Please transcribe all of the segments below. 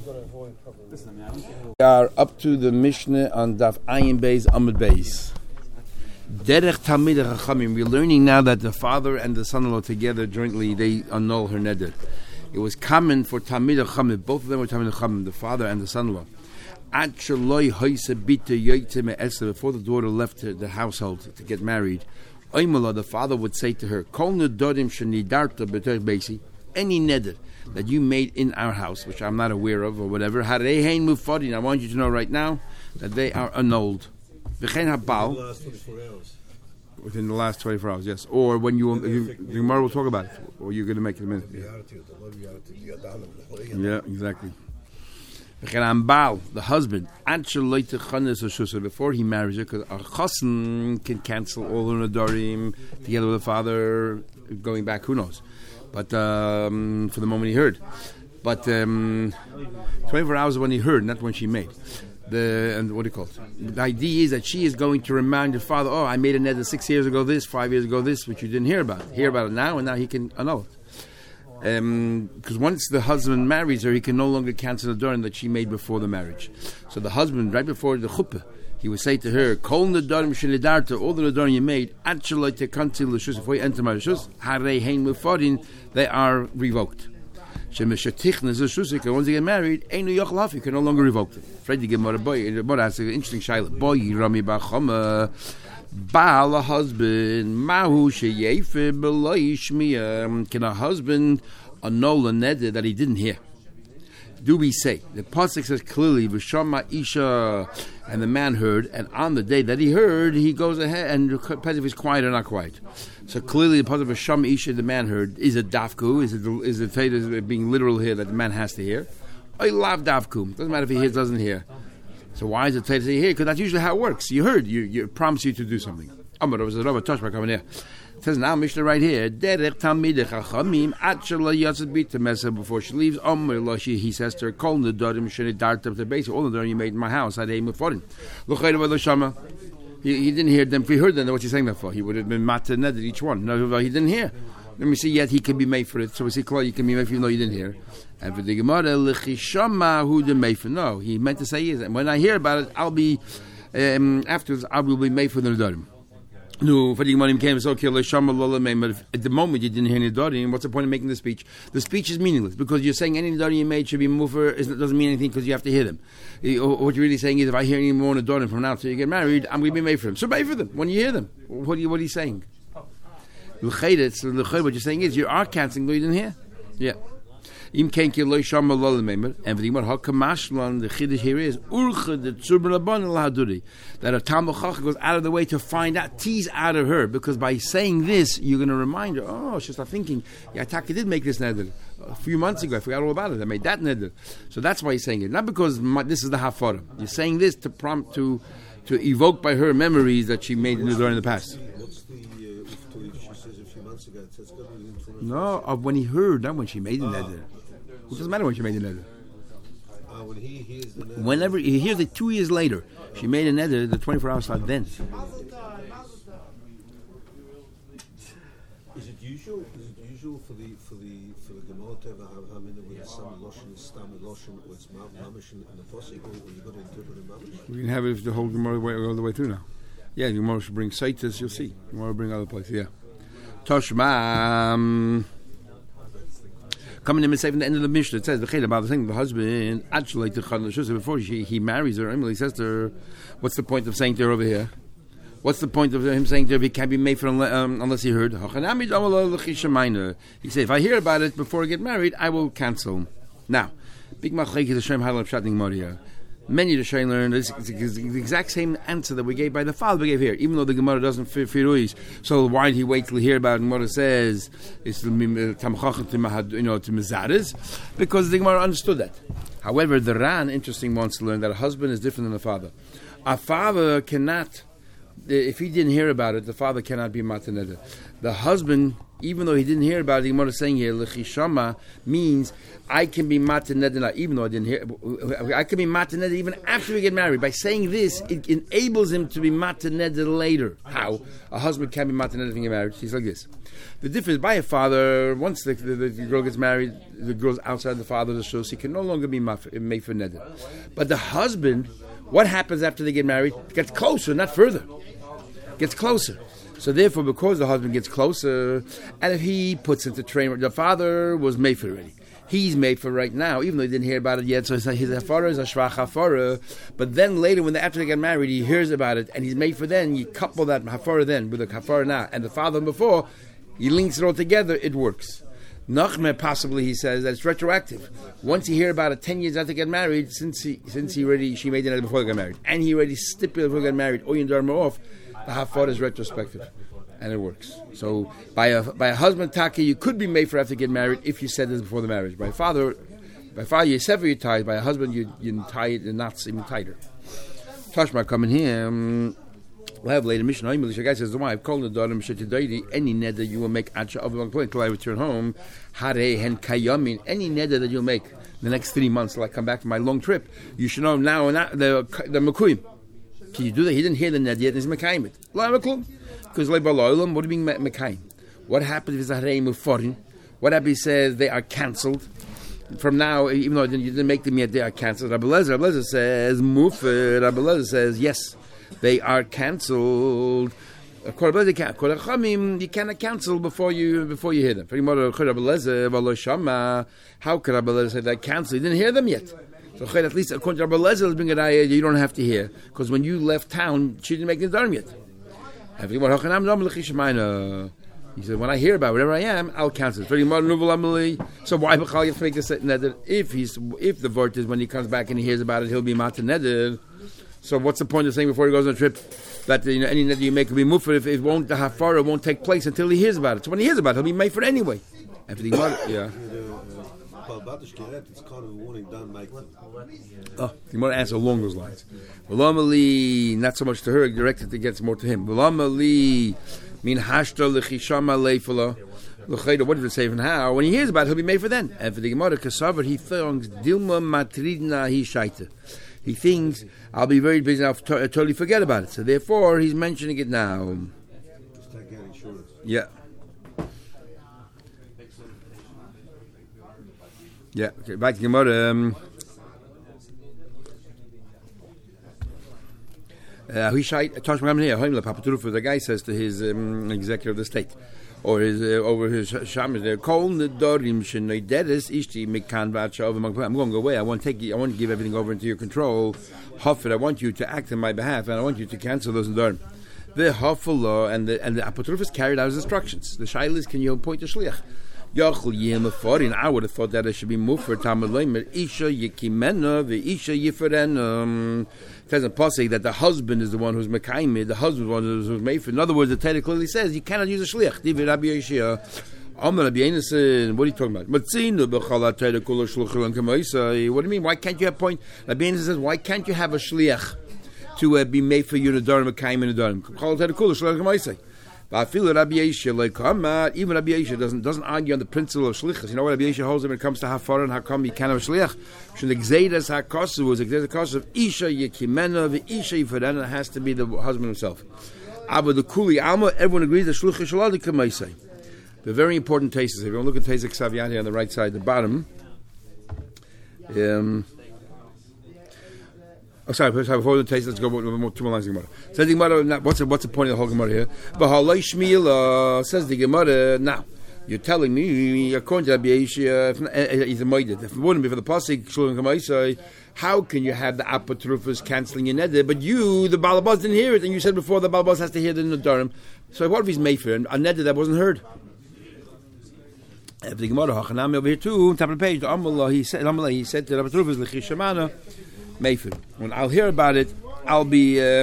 We are up to the Mishnah on Daf Ayin Beis Amud Beis. Derech Talmidei Chachamim. We're learning now that the father and the son-in-law together jointly they annul her neder. It was common for Talmidei Chachamim. Both of them were Talmidei Chachamim, the father and the son-in-law. Before the daughter left the household to get married, the father would say to her, any neder that you made in our house, which I'm not aware of or whatever, I want you to know right now that they are annulled. Within the last 24 hours, yes. Or when the Gemara will talk about it, or you're going to make it a minute. Yeah, exactly. The husband, before he marries her, because a chassan can cancel all her nedarim together with the father, going back, who knows. But for the moment he heard. But 24 hours is when he heard, not when she made. And what do you call it? The idea is that she is going to remind the father, I made a neder 6 years ago this, 5 years ago this, which you didn't hear about. Hear about it now, and now he can annul it. Because once the husband marries her, he can no longer cancel the nedarim that she made before the marriage. So the husband, right before the chuppah, he would say to her, Kol nedarim shenidarta, all the nedarim you made, actually tekanti l'shus, before you enter my l'shus, harei hein mufarin, they are revoked. Once you get married, you can no longer revoke them. Fred, you give more boy. More has an interesting shaila. Boy, Rami Bachama, Baal, a husband, Mahu sheyefe beloishmiya. Can a husband annul a neder that he didn't hear? Do we say the pasuk says clearly v'shama isha, and the man heard, and on the day that he heard, he goes ahead and depends if he's quiet or not quiet. So clearly, the pasuk v'shama isha, the man heard, is a dafku, is it being literal here that the man has to hear? I love dafku. Doesn't matter if he hears, doesn't hear. So why is it to say here? Because that's usually how it works. You heard, you promise you to do something. Amar was a Rabbi Toshba coming here. It says now Mishnah right here. Derech Talmidei Chachamim atchela yatzed bit mesa before she leaves. He says to her, Kol nedarim shenidarta to base all the nedarim you made in my house. Hadei mufarim. L'chayda v'loshama. He didn't hear them. If he heard them, what's he saying that for? He would have been matzah neder each one. No, he didn't hear. Let me see. Yet he can be made for it. So we see, you can be made for even though you didn't hear. And for the Gemara, l'chishama who the made for. No, he meant to say is when I hear about it, I'll be afterwards. I will be made for the nedarim. No, for the Gemara came so kill l'shama lola. But at the moment you didn't hear nedarim, what's the point of making the speech? The speech is meaningless because you're saying any nedarim you made should be mover. It doesn't mean anything because you have to hear them. What you're really saying is if I hear any more nedarim from now till you get married, I'm going to be made for them. So made for them when you hear them. What are you saying? So what you're saying is you are canceling though you didn't hear. Yeah. And for the Hakkamashlan, the chiddush here is that a Talmud Chacham goes out of the way to find out, tease out of her, because by saying this, you're going to remind her. She'll start thinking, Taka did make this neder a few months ago. I forgot all about it. I made that neder. So that's why he's saying it, not because this is the hafara. You're saying this to prompt to evoke by her memories that she made neder in the past. No, of when he heard, not when she made the neder. It doesn't matter when she made the neder. When he hears the neder. Whenever he hears it 2 years later, she made a neder, the 24 hours start then. Is it usual for the Gemara to have Hamina with some lotion, stam lotion, or it's mamish and the posik, or you got to interpret it mamish? We can have it if the whole Gemara all the way through now. Yeah, the Gemara should bring Saitis, you'll see. The Gemara will bring other places, yeah. Toshma. Coming in and say from the end of the Mishnah, it says about the thing the husband actually before he marries her. Emily says to her, "What's the point of saying to her over here? What's the point of him saying to her he can't be made for unless he heard?" He said, "If I hear about it before I get married, I will cancel." Now, big machlek is a shem halal pshat Maria. Many of the Shayim learn this is the exact same answer that we gave by the father we gave here, even though the Gemara doesn't firuis. So why did he wait till he hear about it? And what it says is to Mizaris, because the Gemara understood that. However, the Ran, interesting, wants to learn that a husband is different than a father. A father cannot if he didn't hear about it, the father cannot be mataneda. The husband, even though he didn't hear about it, the Gemara is saying here, lechishama means I can be mataneda even though I didn't hear. I can be mataneda even after we get married. By saying this, it enables him to be mataneda later. How? A husband can be mataneda if he get married. He's like this. The difference by a father, once the girl gets married, the girl's outside the father's house, he can no longer be made for neder. But the husband, what happens after they get married? Gets closer, not further. Gets closer. So therefore, because the husband gets closer, and if he puts into train, the father was made for already. He's made for right now, even though he didn't hear about it yet. So his hafara is a shvach hafara. But then later, after they get married, he hears about it, and he's made for then. You couple that hafara then with the hafara now, and the father before. He links it all together, it works. Nachme possibly, he says, that it's retroactive. Once you hear about it 10 years after they get married, since she made it before they got married, and he already stipulated before they got married, or you dharma off, the hafar is retrospective. And it works. So by a husband taki, you could be made for after you get married if you said this before the marriage. By father you sever your ties. By a husband you tie the knots even tighter. Tashma coming here. We'll have later Mishnah. The guy says, "The wife called the daughter any neder you will make at of one point until I return home. Hare hen kayamin any neder that you'll make the next 3 months till I come back from my long trip. You should know now the mekuyim. Can you do that? He didn't hear the neder yet. He's mekayim it. Because what do you mean mekayim? What happens if it's a harei muforin? What happens? He says they are cancelled. From now, even though you didn't make them yet, they are cancelled. Rabbi Lezer says mufir. Rabbi Lezer says yes. They are cancelled. You cannot cancel before you hear them. How could Rabbi Lezer say that cancel? You didn't hear them yet. So at least according to Rabbi Lezer, bring an ayah you don't have to hear because when you left town, she didn't make the dharm yet. He said, when I hear about whatever I am, I'll cancel it. So why you have to make this neder? If the vort is when he comes back and he hears about it, he'll be matan neder. So what's the point of saying before he goes on a trip that any neder you make will be mufar if the hafara won't take place until he hears about it? So when he hears about it, he'll be made for it anyway. After the yeah. It's kind of a warning, don't make them. Oh, you want to answer along those lines. Not so much to her, directed it gets more to him. Min hashta lechishama leifala. What did it say and how? When he hears about it, he'll be made for then. And for the Gemara, Kasavar, he thinks, Dilma matridna hi shaita. He thinks, I'll be very busy, I'll totally forget about it. So therefore, he's mentioning it now. Just take out insurance. Yeah. Yeah, okay, back to Gemara. The guy says to his executive of the state, or his over his shaman there, I'm going to go away. I want to give everything over into your control. Hafid, I want you to act on my behalf, and I want you to cancel those darim. The hafala and the apotrofus carried out his instructions. The shaila is, can you appoint a shliach? I would have thought that it should be moved for Tamaloimer. Isha Yekimena, the Isha Yiferen. It says in Pasuk that the husband is the one who's Mekayim, the husband is the one who's made for. In other words, the Torah clearly says you cannot use a shliach. Divi Rabbi Yeshia. Amar Rabbi Yonasan. What are you talking about? What do you mean? Why can't you have point? Rabbi Yonasan says, why can't you have a shliach to be made for you to Darim Mekayim and Darim? Even Rabbi Yeshua doesn't argue on the principle of shlichus. You know what Rabbi Yeshua holds when it comes to hafara and how come you can't have a shliach? Should the gzeidas hakosu was the gzeidas of isha yekimena the isha yiferena has to be the husband himself. Aber the kuli alma, everyone agrees that shlichus shaladi kamaisei. The very important tastes. If you want to look at Tezek Savyani on the right side, the bottom. Before the taste, let's go two more lines of Gemara. Says the Gemara, what's the point of the whole Gemara here? B'halai Shmiel, says the Gemara, now, you're telling me, according to Rabbi Yeshua, he's a moeded. If it wouldn't be for the Pasuk, Shulam Kamaisai, how can you have the apotrofus cancelling your neder? But you, the Balabas, didn't hear it, and you said before the Balabas has to hear the Nadarim. So what if he's made for a neder that wasn't heard? If the Gemara, Hachanami over here too, top of the page, he said to the apotrofus, L'chishamana, Mayfir. When I'll hear about it, I'll be. I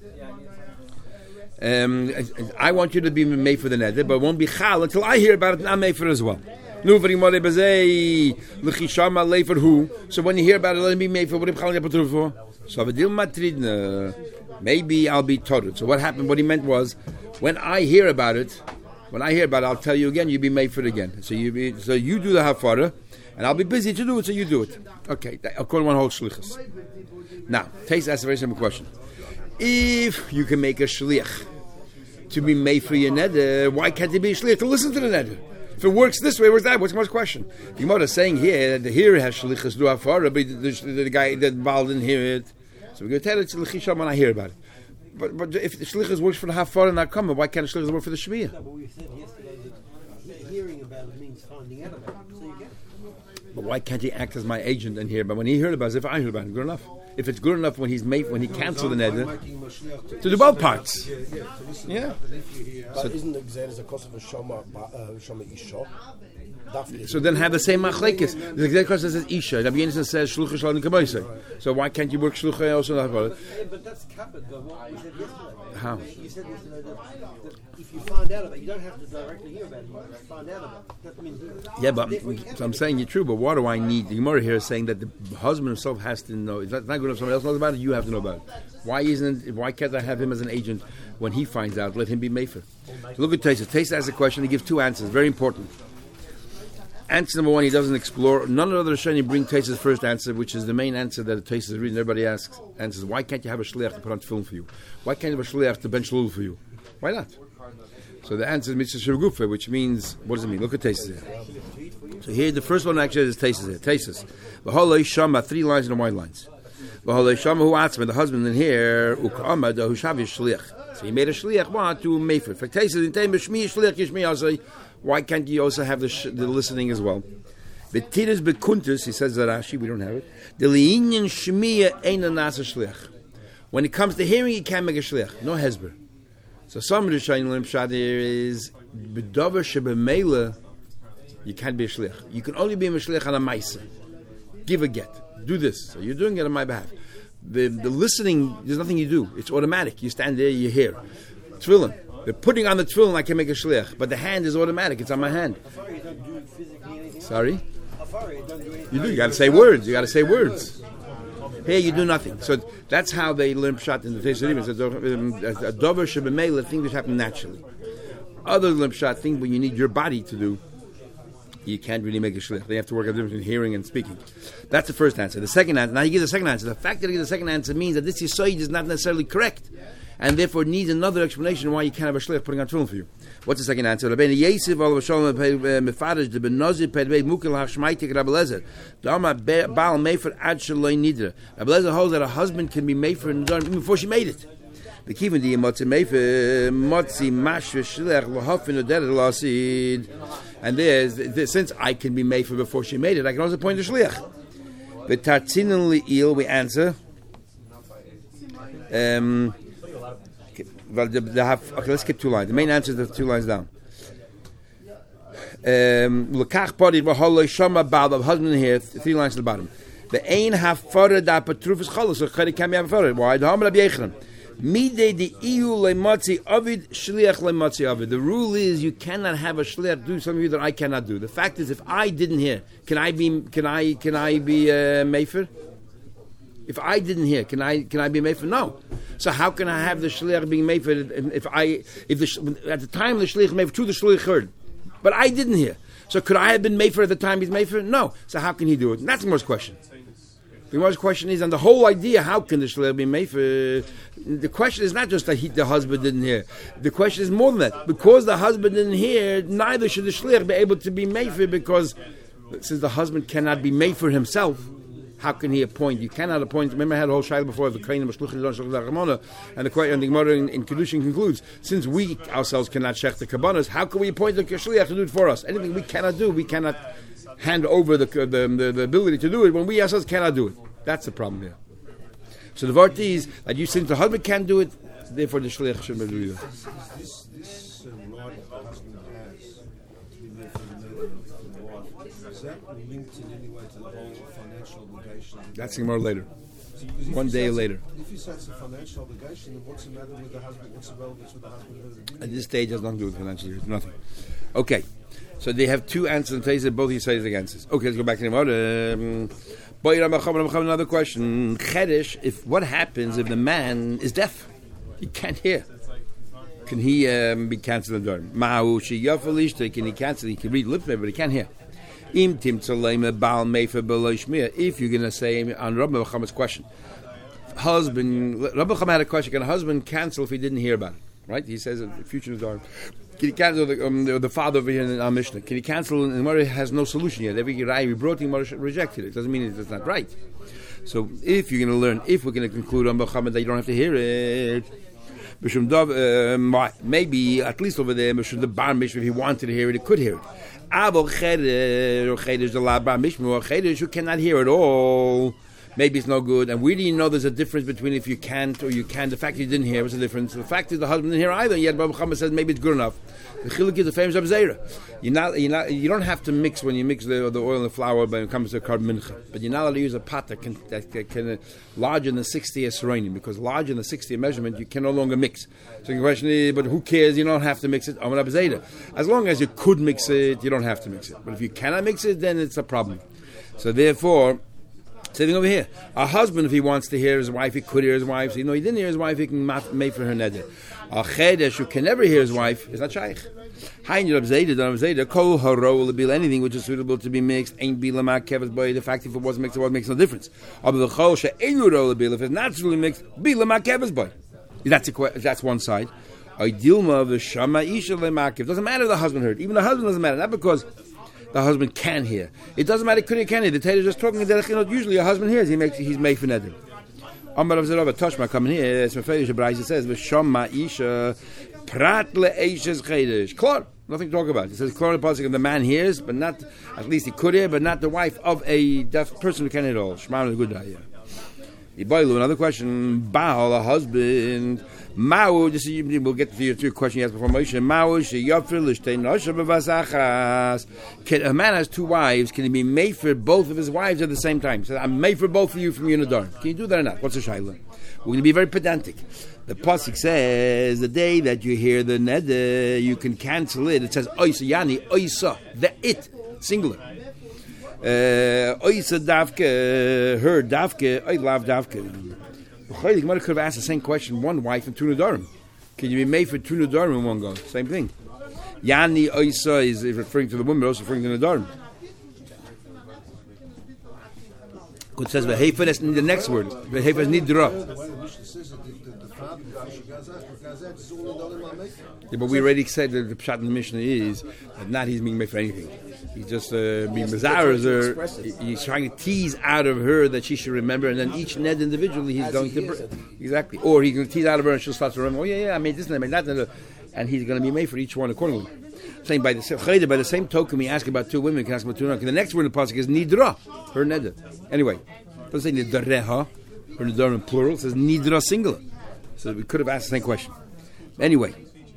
want you to be made for the neder, but it won't be chal until I hear about it, and I'm made for it as well. So when you hear about it, let me be made for what I'm chal for. So Avadil Matridna. maybe I'll be toted. So what happened? What he meant was, when I hear about it, I'll tell you again. You be made for it again. So you do the hafara, and I'll be busy to do it. So you do it. Okay. According to one whole shlichus. Now, Taisa asks a very simple question. If you can make a shliach to be made for your neder, why can't he be a shliach to listen to the neder? If it works this way, it works that way. What's the most question? The Gemara is saying here that here has shlichus do hafara, but the guy that Baal didn't hear it. So we're going to tell it to l'chisham when I hear about it. But if the shlichus works for the hafara and not coming, why can't the shlichus work for the shmiyah? No, but we said yesterday that hearing about it means finding out about it. So you get it. But why can't he act as my agent and hear? But when he heard about it, as if I heard about it, good enough. If it's good enough when he cancels the neder, to do both parts. Yeah. But isn't the Gzeres a cost of a Shama Isha? So then have the same machlekes. The exact question says Isha. Rabbi Yonasan says Shlucha Shalom Kaboisei. So why can't you work Shlucha also? But that's covered by what we said yesterday. How? You said yesterday that if you find out about it, you don't have to directly hear about it. You just find out about it. That means yeah, but so I'm saying you're true. But what do I need? The Gemara here is saying that the husband himself has to know. It's not good enough. Somebody else knows about it. You have to know about it. Why can't I have him as an agent when he finds out? Let him be mefer. So look at Taisa. Taisa asks a question. He gives two answers. Very important. Answer number one, he doesn't explore. None of the other Rishonim bring Taisa's first answer, which is the main answer that Taisa is reading. Everybody answers, why can't you have a shliach to put on film for you? Why can't you have a shliach to bench lul for you? Why not? So the answer is mitzvah shirgufa, which means, what does it mean? Look at Taisa here. So here, the first one actually is Taisa here. Taisa. V'holei shama, 3 lines and white lines. V'holei shama hu atzma, the husband in here, u'ka'amad hu shavi shliach. So he made a shliach, what? To mefer. For Taisa, in time, shmi shliach yishmi asay. Why can't you also have the listening as well? The tiras bekuntus, he says that Rashi, we don't have it. The liinyan shmiya ain't a nasa shliach. When it comes to hearing, you can't make a shliach. No hezber. So some of the Shainim Shad here is bedover shebemela. You can't be a shliach. You can only be a shliach on a ma'isa. Give a get. Do this. So you're doing it on my behalf. The listening, there's nothing you do. It's automatic. You stand there, you hear. Tefillin. The putting on the tefillin, I can make a shliach, but the hand is automatic. It's on my hand. Sorry? You do. You got to say words. You got to say words. Here you do nothing. So that's how they learn pshat in the Teis. A dover shebemela, things which happen naturally. Other than pshat, things when you need your body to do, you can't really make a shliach. They have to work out the difference between hearing and speaking. That's the first answer. The second answer. Now he gives the second answer. The fact that he gives the second answer means that this yisoid is not necessarily correct, and therefore needs another explanation why you can't have a shliach putting on tefillin for you. What's the second answer? Rabbeinu Yosef alav shalom mefarish the benazir pedvei mukel hashmaitik Rabbi Lezer dama baal mefer ad shaloi nidra. Rabbi Lezer holds that a husband can be mefer even before she made it. The kivin di motzi mefer motzi mashve shliach lahafin odet lasid. And there's since I can be mefer before she made it, I can also point to shliach. The tartzinin li'il, we answer. Okay, let's skip 2 lines. The main answer is the 2 lines down. L'kach pari v'holoi shama ba'al, the husband here, 3 lines to the bottom. The ein hafara da patrufus cholos, so chayri kam yavafara. Why? The Hamar Rabbi Yechanan. Midei de iyu le'matzi avid, shliach le'matzi avid. The rule is you cannot have a shliach do something that I cannot do. The fact is, if I didn't hear, can I be mefer? If I didn't hear, can I be mefer? No. So how can I have the shliach being mefer at the time the shliach mefer, true the shliach heard, but I didn't hear. So could I have been mefer at the time he's mefer? No. So how can he do it? And that's the most question. The most question is, and the whole idea, how can the shliach be mefer? The question is not just that the husband didn't hear. The question is more than that. Because the husband didn't hear, neither should the shliach be able to be mefer, because since the husband cannot be mefer himself, how can he appoint? You cannot appoint. Remember, I had a whole shaila before of the Kohen and the Gemara in Kedushin concludes: since we ourselves cannot shech the kabbanas, how can we appoint the shliach to do it for us? Anything we cannot do, we cannot hand over the ability to do it when we ourselves cannot do it. That's the problem here. So the vart is that you, since the husband can't do it, therefore the shliach shouldn't do it. This right that the husband has to be there for the wife, is that linked in any way to the whole financial obligation? That's more later. One day later. If you say it's a financial obligation, then what's the matter with the husband? What's the relevance with the husband? At this stage, it has nothing to do with financial years. Nothing. Okay. So they have 2 answers and Taisa, both he says answers. Okay, let's go back to the Gemara. Another question. Chedesh, what happens if the man is deaf? He can't hear. Can he be cancelled in the door? Can he cancel? He can read lips, but he can't hear. If you're going to say on Rabbi Chaim's question, Rabbi Chaim had a question: can a husband cancel if he didn't hear about it? Right? He says in the future is dark. Can he cancel the father over here in our Mishnah? Can he cancel? And the Gemara has no solution yet. Every Rai we brought him, rejected it. Doesn't mean it's not right. So if you're going to learn, if we're going to conclude on Muhammad that you don't have to hear it, maybe at least over there, the bar mishma, if he wanted to hear it, he could hear it. Who cannot hear at all. Maybe it's no good. And we didn't know there's a difference between if you can't or you can. The fact that you didn't hear was the difference. The fact is the husband didn't hear either. Yet Rabbi Muhammad says maybe it's good enough. The chiluk is the famous Abzeira. You don't have to mix when you mix the oil and the flour when it comes to carbon mincha. But you're not allowed to use a pot that can larger than 60 esrainim, because larger than the 60 measurement you can no longer mix. So the question is, but who cares? You don't have to mix it. As long as you could mix it, you don't have to mix it. But if you cannot mix it, then it's a problem. So therefore, sitting over here, a husband, if he wants to hear his wife, he could hear his wife. So, he didn't hear his wife, he can make for her neder. A chedesh who can never hear his wife is not shaykh. Kol haro will be anything which is suitable to be mixed. Ain't be lama kevas boy. The fact if it wasn't mixed, it makes no difference. If it's naturally mixed, be lama kevas boy. That's one side. Dilma of the shama isha lemakev. Doesn't matter if the husband heard. Even the husband doesn't matter. Not because the husband can hear. It doesn't matter could he can hear. The Torah is just talking that usually a husband hears. He's made for neder. Amar of Zerova Toshma coming here. It's Mefeish Braisa says v'shama isha prat le'eishes chedesh. Klar, nothing to talk about. It says klar in the pasuk, the man hears, but not, at least he could hear, but not the wife of a deaf person who can hear at all. Shema is a good idea. Another question. Baal, a husband. Mao, we'll get to your question you asked before Moshe. A man has two wives. Can he be made for both of his wives at the same time? So I'm made for both of you from Unadar. Can you do that or not? What's the shaila? We're going to be very pedantic. The pasuk says the day that you hear the neder, you can cancel it. It says oisa yani oisa, the it singular. Oisa davke, her davke, I love davke. The Gemara could have asked the same question, one wife and two nedarim. Can you be made for two nedarim in one go? Same thing. Yani oisa is referring to the woman, but also referring to nedarim. It says v'heifes in the next word. V'heifes nidra. Yeah, but we already said that the pshat in the Mishnah is that not he's being made for anything. He's just being bizarre. He's trying to tease out of her that she should remember, and then each ned individually he's going to exactly, or he's going to tease out of her and she'll start to remember. Oh yeah, I made this and I made that, and he's going to be made for each one accordingly. Saying by the same token, we ask about two women, we can ask about two men. The next word in the pasuk is nidra, her neder. Anyway, it doesn't say nidareha, her neder in plural. It says nidra singular. So we could have asked the same question. Anyway.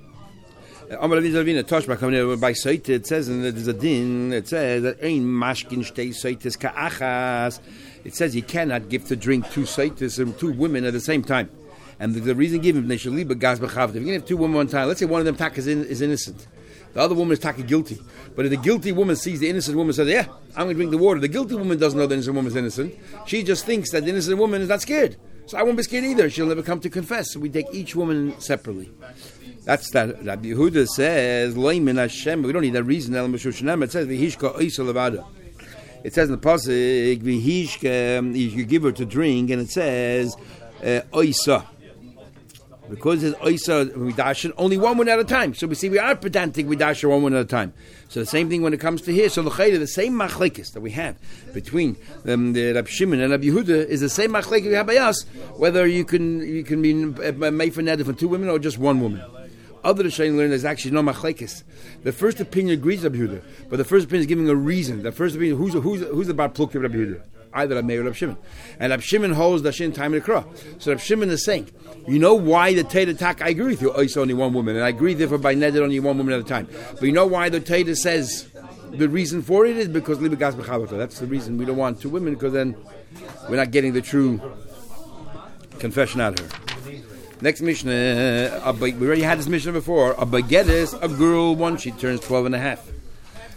By Saita, it says, and there's a din, it says that ein mashkin shtei saitis ka'achas. It says you cannot give to drink two saitis and two women at the same time. And the reason given, if you're going to have two women one time, let's say one of them is innocent. The other woman is taka guilty. But if the guilty woman sees the innocent woman, says, yeah, I'm going to drink the water. The guilty woman doesn't know the innocent woman is innocent. She just thinks that the innocent woman is not scared. So I won't be scared either. She'll never come to confess. So we take each woman separately. That's that. Rabbi Yehuda says, "Loimin Hashem." We don't need that reason. It says, "V'hishka oisa levada." It says in the pasuk, "V'hishka," you give her to drink, and it says, "Oisa." Because it's oisa, we dash it only one at a time. So we see we are pedantic. We dash her one at a time. So the same thing when it comes to here. So the same machlekes that we have between the Rab Shimon and Rab Yehuda is the same machlekes we have by us. Whether you can be made for neder for two women or just one woman. Other Rishonim learn there's actually no machlekes. The first opinion agrees with Rab Yehuda, but the first opinion is giving a reason. The first opinion, who's the bar pluk of Rab Yehuda? Either Rab Meir or Rab Shimon. And Rab Shimon holds the shin time in the Krah. So Rab Shimon is saying, you know why the Teda Tak, I agree with you, it's only one woman, and I agree therefore by neder only one woman at a time. But you know why the Teda says the reason for it is because Liba Gas B'Chavata. That's the reason we don't want two women, because then we're not getting the true confession out of her. Next Mishnah, we already had this Mishnah before. A bagetis, a girl, once she turns 12 and a half.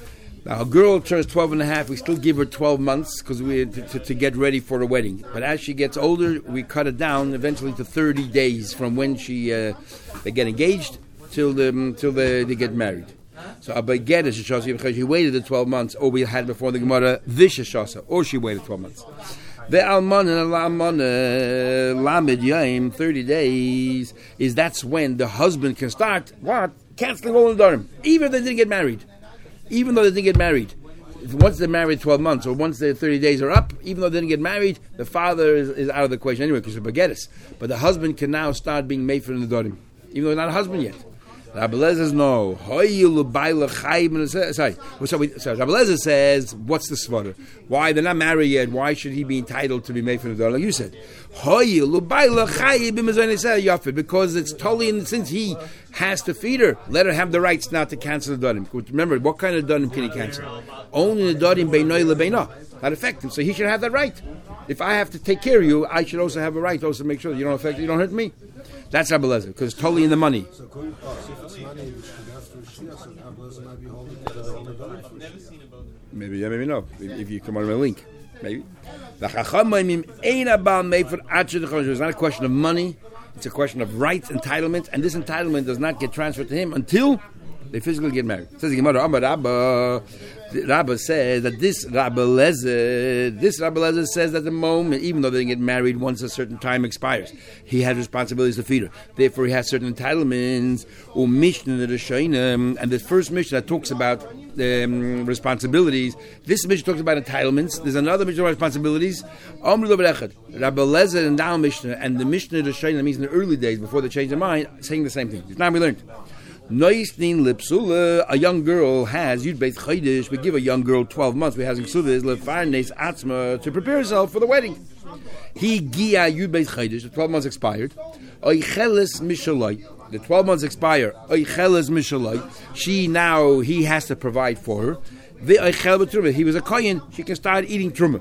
Now, a girl turns 12 and a half, we still give her 12 months because we to get ready for the wedding. But as she gets older, we cut it down eventually to 30 days from when they get engaged till they get married. So Abba Get is Shashasa because she waited the 12 months, or we had before the Gemara this Shashasa, or she waited 12 months. The Alman and Alman Lamed Yaim, 30 days, that's when the husband can start canceling all the Darim, even if they didn't get married. Even though they didn't get married. Once they're married 12 months, or once their 30 days are up, even though they didn't get married, the father is out of the equation anyway because of Bagetis. But the husband can now start being made for the Darim, even though he's not a husband yet. Rabbi Lezer says no. So Rabbi Lezer says, what's the svara? Why they're not married yet? Why should he be entitled to be made for the Darim? Like you said, because it's totally, since he has to feed her, let her have the rights not to cancel the Darim. Remember, what kind of Darim can he cancel? Only the Darim Beinoi LeBeinah. That affect him, so he should have that right. If I have to take care of you, I should also have a right to also make sure that you don't affect, you don't hurt me. That's Rabbi Lezer, because it's totally in the money. So if it's money which could go through Shia, so Rabbi Lezer might be holding the Darim for Shia. Maybe, yeah, maybe no. If you come on a link, maybe. It's not a question of money. It's a question of rights, entitlement, and this entitlement does not get transferred to him until they physically get married. Says the Gemara, Rabba says that this Rabbi Lezer says that the moment, even though they didn't get married, once a certain time expires, he has responsibilities to feed her. Therefore, he has certain entitlements. And the first mission that talks about responsibilities, this mission talks about entitlements. There's another mission about responsibilities. Rabbi Lezer and now Mishnah, and the Mishnah of the Shayna means in the early days before they changed their mind, saying the same thing. Now we learned. A young girl has Yud Beit Chodesh. We give a young girl 12 months. We have Zimsuvis Lefarnes Atzma to prepare herself for the wedding. He Gia Yud Beit Chodesh. The 12 months expired. Oicheles Mishaloi. The 12 months expire. Oicheles Mishaloi. He has to provide for her. The Oichel B'Truma. He was a kohen. She can start eating truma.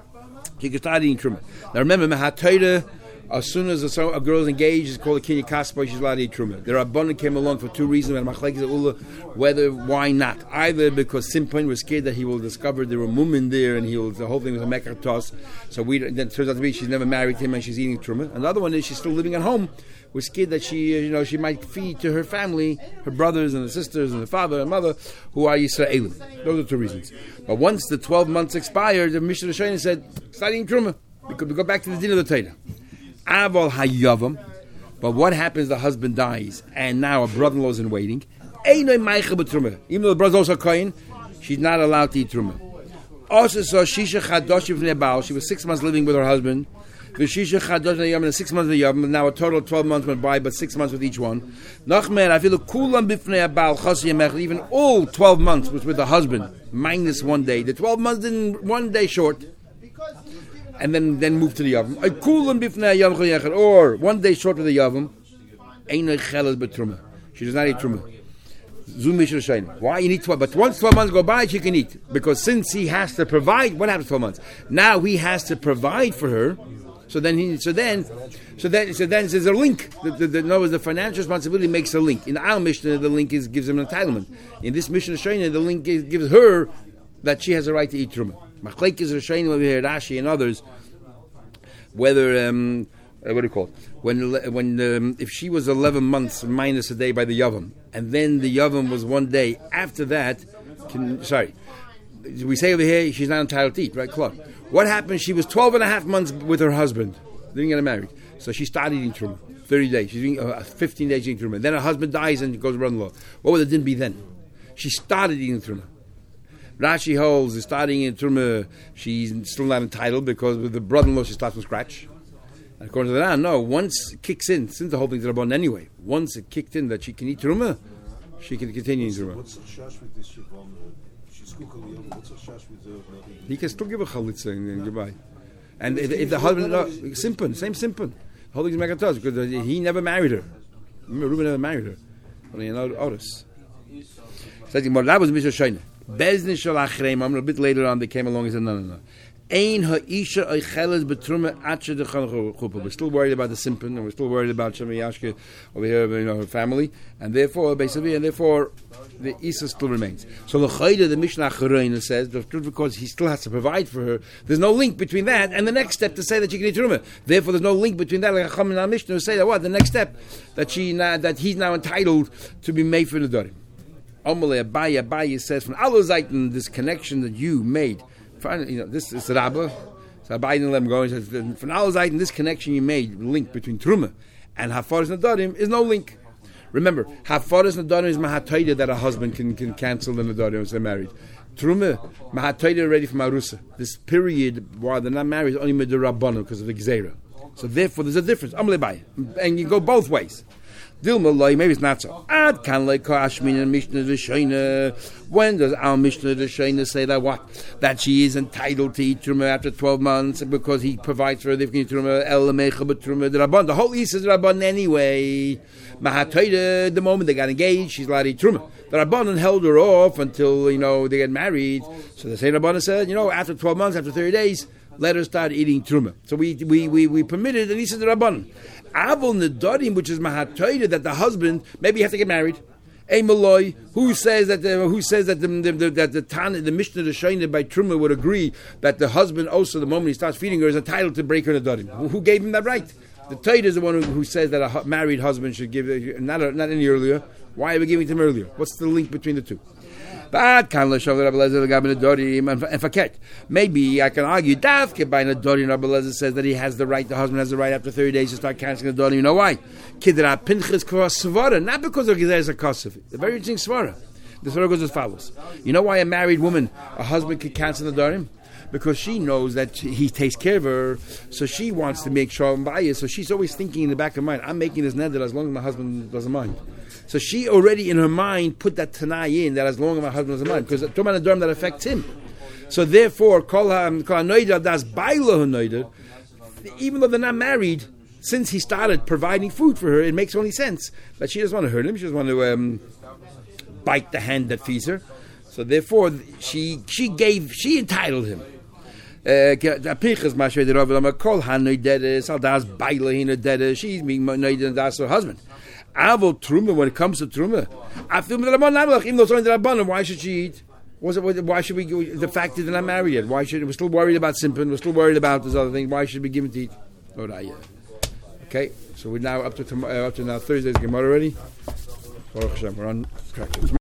Now remember, Mehatayra. As soon as a girl is engaged, it's called a kinyan kaspa. She's allowed to eat truma. Their Rabbanan came along for two reasons. Why not? Either because Simpan was scared that he will discover there were women there, and the whole thing was a mekar toss. So then it turns out to be she's never married him and she's eating truma. Another one is she's still living at home. We're scared that she might feed to her family, her brothers and her sisters and her father and mother, who are Yisraelim. Those are two reasons. But once the 12 months expired, the Mishnah Shayna said, start eating truma. We could go back to the din of the Torah. Aval hayavam, but what happens? The husband dies, and now a brother-in-law is in waiting. Even though the brother's also kohen, she's not allowed to eat truma. Also, so shisha chadosh v'nei she was 6 months living with her husband. V'shisha chadosh v'nei and 6 months with yavam. Now a total of 12 months went by, but 6 months with each one. Nachmer, I feel kulam b'fnei abal chasi yemech. Even all 12 months was with the husband, minus 1 day. The 12 months didn't 1 day short. And then move to the Yavam. Or 1 day short of the Yavam. She does not eat Truma. Why you need 12? But once 12 months go by, she can eat. Because since he has to provide, what happens 12 months? Now he has to provide for her. So then there's a link. The financial responsibility makes a link. In our Mishnah, the link gives him an entitlement. In this Mishnah Shayna, the link gives her that she has a right to eat Truma. Machlekes Rishonim over here, Rashi and others, whether what do you call it? When if she was 11 months minus a day by the Yavam, and then the Yavam was 1 day after that, we say over here she's not entitled to eat, right? Clark. What happened? She was 12 and a half months with her husband, didn't get married, so she started eating truma. 30 days, she's eating 15 days eating truma. Then her husband dies and goes to brother-in-law. What would the din be then? She started eating truma. Rashi holds is starting in Truma, she's still not entitled because with the brother-in-law she starts from scratch. And according to the Ran, no, once it kicks in, since the whole thing's Rabban anyway, once it kicked in that she can eat Truma, she can continue in Truma. What's the shash with this Yavon? She's kukal. What's the shash with the... He can still give a chalitza and goodbye. And if the husband, Simpan, same Simpan. The whole thing's Megatos because he never married her. Remember, Reuben never married her. Only another Otis. So that was Mishnah Shayna. Bezdin Shalachreim. A bit later on, they came along and said, no. Ein ha'isha oicheles betruma atche de chuppah. We're still worried about the simpin, and we're still worried about Shema Yashke over here, her family, and therefore, basically, the Isa still remains. So the Chayda, the Mishnah Acharayna says, because he still has to provide for her, there's no link between that and the next step to say that she can eat truma. Therefore, there's no link between that, like Chacham and Mishnah who say that what the next step that he's now entitled to be made for the Nedarim. Amalei Abaye says from Alozaitin, this connection that you made. This is Rabbah. So Abaye and Lem going says from Alozaitin, this connection you made, link between truma and Hafaras Nedarim is no link. Remember, Hafaras Nedarim is Mahataida that a husband can cancel the Nedarim once they're married. Truma, Mahataida already from Arusa. This period while they're not married is only Midrabbanu because of the Gzeira. So therefore, there's a difference. And you go both ways. Dilma loy, maybe it's not so. Ad kan loy kashmin and Mishnah Rishayna. When does our Mishnah Rishayna say that what? That she is entitled to eat truma after 12 months because he provides for her. They can eat truma. El mecha b'truma d'rabban. The whole East is rabban anyway. Mahatoida, the moment they got engaged, she's allowed to eat truma. The rabbanon held her off until they get married. So the same rabbanon said, after 12 months, after 30 days, let her start eating truma. So we permitted, and he said the rabbanon. Avol nedarim, which is mahatoida, that the husband maybe has to get married. A maloi, who says that the Mishnah Rishayna by Truma would agree that the husband also, the moment he starts feeding her, is entitled to break her nedarim. Who gave him that right? The Torah is the one who says that a married husband should give not any earlier. Why are we giving it to him earlier? What's the link between the two? Maybe I can argue Davke by Nadori, and Rabbi Eliezer says that he has the right, the husband has the right after 30 days to start canceling the Nadori. You know why? Kidra Pinchas Kras Svara, not because of Gezer Zakosov. The very interesting Svara. The Svara goes as follows. You know why a married woman, a husband can cancel the Nadorim? Because she knows that he takes care of her, so she wants to make sure I'm biased. So she's always thinking in the back of her mind, I'm making this neder as long as my husband doesn't mind. So she already in her mind put that tanai in that as long as my husband doesn't mind, because it's talking about a dorm that affects him. So therefore, even though they're not married, since he started providing food for her, it makes only sense that she doesn't want to hurt him. She doesn't want to bite the hand that feeds her. So therefore, she entitled him. She's being noided as her husband. Avol truma, when it comes to truma, I feel even though it's only the rabbanon, why should she eat? Why should we? The fact that they're not married yet. Why should we're still worried about simpin? We're still worried about this other thing. Why should we give it to eat? Okay, so we're now up to now Thursday's Gemara already. We're on track.